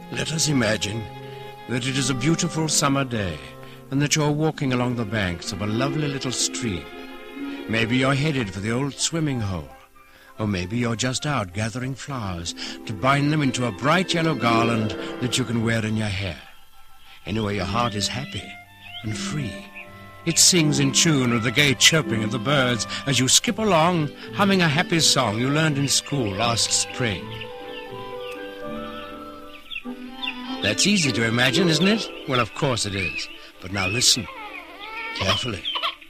Let us imagine that it is a beautiful summer day and that you're walking along the banks of a lovely little stream. Maybe you're headed for the old swimming hole, or maybe you're just out gathering flowers to bind them into a bright yellow garland that you can wear in your hair. Anyway, your heart is happy and free. It sings in tune with the gay chirping of the birds as you skip along, humming a happy song you learned in school last spring. That's easy to imagine, isn't it? Well, of course it is. But now listen carefully.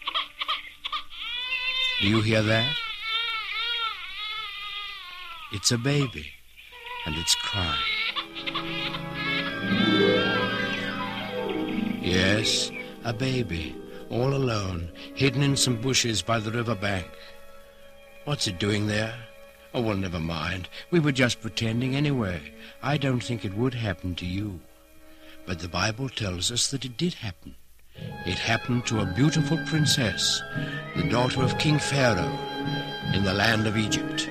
Do you hear that? It's a baby, and it's crying. Yes, a baby, all alone, hidden in some bushes by the river bank. What's it doing there? Oh, well, never mind. We were just pretending anyway. I don't think it would happen to you. But the Bible tells us that it did happen. It happened to a beautiful princess, the daughter of King Pharaoh, in the land of Egypt.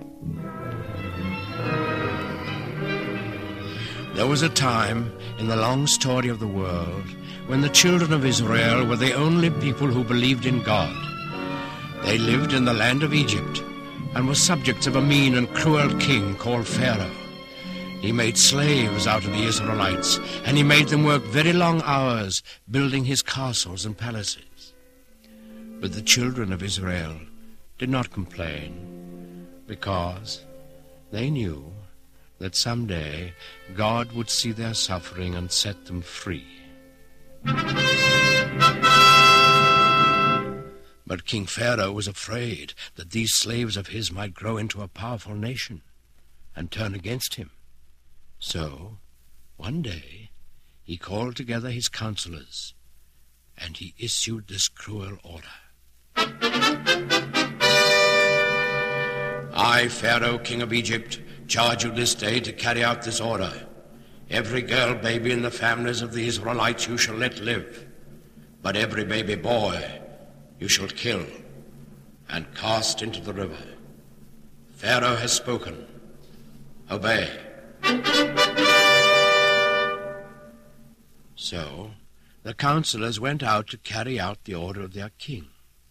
There was a time in the long story of the world when the children of Israel were the only people who believed in God. They lived in the land of Egypt and were subjects of a mean and cruel king called Pharaoh. He made slaves out of the Israelites, and he made them work very long hours building his castles and palaces. But the children of Israel did not complain, because they knew that someday God would see their suffering and set them free. But King Pharaoh was afraid that these slaves of his might grow into a powerful nation and turn against him. So, one day, he called together his counselors, and he issued this cruel order. I, Pharaoh, king of Egypt, charge you this day to carry out this order. Every girl baby in the families of the Israelites you shall let live, but every baby boy you shall kill and cast into the river. Pharaoh has spoken. Obey. So the counselors went out to carry out the order of their king.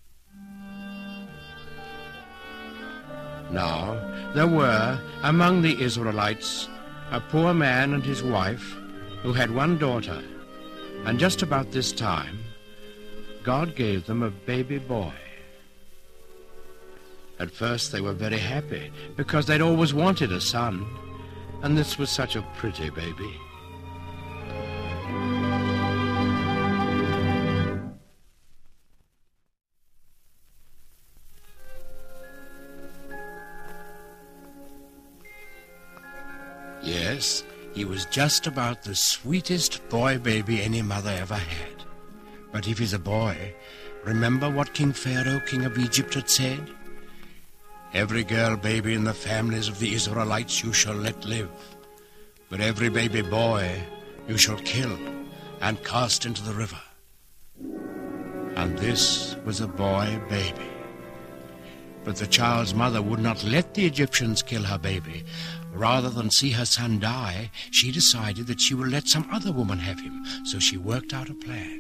Now there were among the Israelites a poor man and his wife who had one daughter, and just about this time God gave them a baby boy. At first they were very happy because they'd always wanted a son, and this was such a pretty baby. Yes, he was just about the sweetest boy baby any mother ever had. But if he's a boy, remember what King Pharaoh, king of Egypt, had said? Every girl baby in the families of the Israelites you shall let live, but every baby boy you shall kill and cast into the river. And this was a boy baby. But the child's mother would not let the Egyptians kill her baby. Rather than see her son die, she decided that she would let some other woman have him, so she worked out a plan.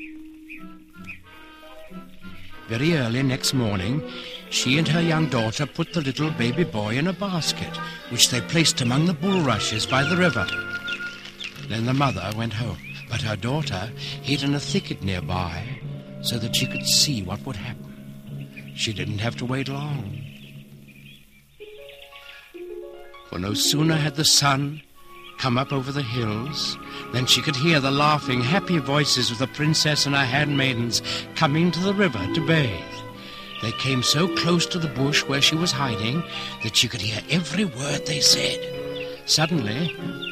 Very early next morning, she and her young daughter put the little baby boy in a basket, which they placed among the bulrushes by the river. Then the mother went home, but her daughter hid in a thicket nearby so that she could see what would happen. She didn't have to wait long. For no sooner had the sun come up over the hills than she could hear the laughing, happy voices of the princess and her handmaidens coming to the river to bathe. They came so close to the bush where she was hiding that she could hear every word they said. Suddenly,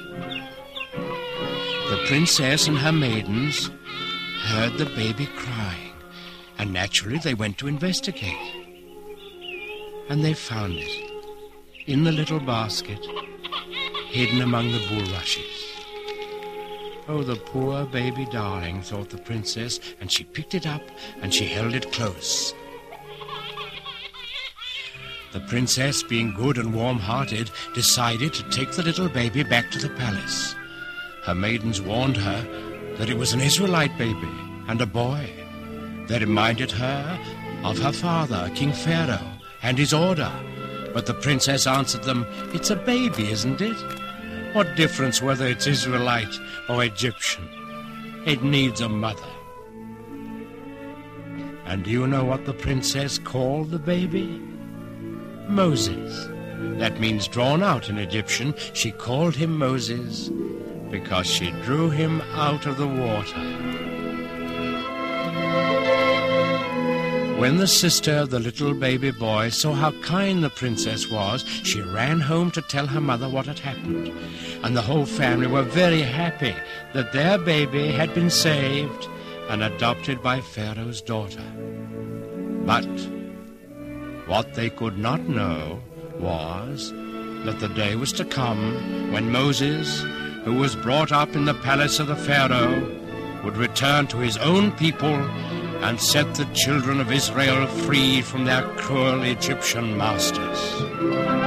the princess and her maidens heard the baby crying, and naturally they went to investigate. And they found it in the little basket, hidden among the bulrushes. Oh, the poor baby darling, thought the princess, and she picked it up and she held it close. The princess, being good and warm-hearted, decided to take the little baby back to the palace. Her maidens warned her that it was an Israelite baby and a boy. They reminded her of her father, King Pharaoh, and his order. But the princess answered them, "It's a baby, isn't it? What difference whether it's Israelite or Egyptian? It needs a mother." And do you know what the princess called the baby? Moses. That means drawn out in Egyptian. She called him Moses because she drew him out of the water. When the sister of the little baby boy saw how kind the princess was, she ran home to tell her mother what had happened. And the whole family were very happy that their baby had been saved and adopted by Pharaoh's daughter. But what they could not know was that the day was to come when Moses, who was brought up in the palace of the Pharaoh, would return to his own people and set the children of Israel free from their cruel Egyptian masters.